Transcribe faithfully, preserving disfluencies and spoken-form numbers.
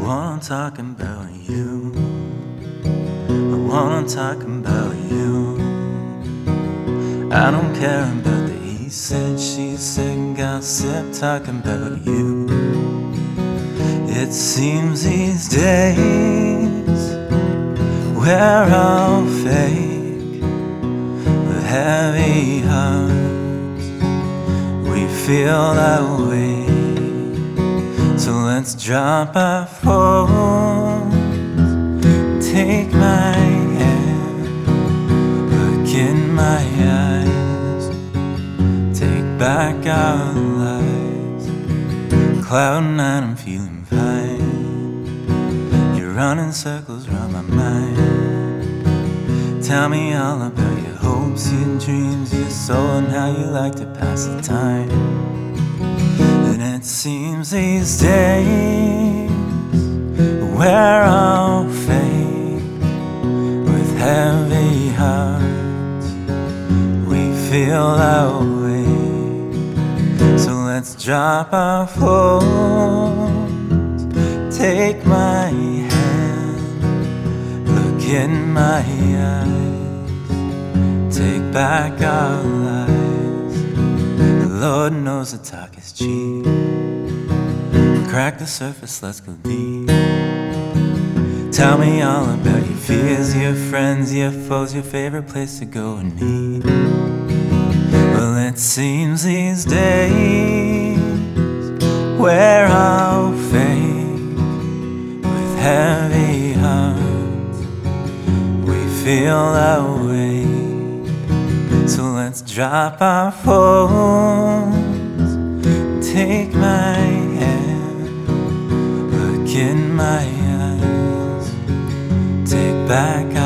wanna talk about you. I wanna talk about you. I don't care about the he said, she said, gossip, talking about you. It seems these days we're all fake, with heavy hearts. We feel that way. So let's drop our phones, take my hand, look in my eyes, take back our lives. Cloud nine, I'm feeling fine. You're running circles around my mind. Tell me all about your hopes, your dreams, your soul, and how you like to pass the time. And it seems these days we're all fake, with heavy hearts. We feel that way. So let's drop our phones, take my hand, look in my eyes, take back our lives. Lord knows the talk is cheap. Crack the surface, let's go deep. Tell me all about your fears, your friends, your foes, your favorite place to go and eat. Well, it seems these days we're all fake, with heavy hearts. We feel that way. So let's drop our phones, take my hand, look in my eyes, take back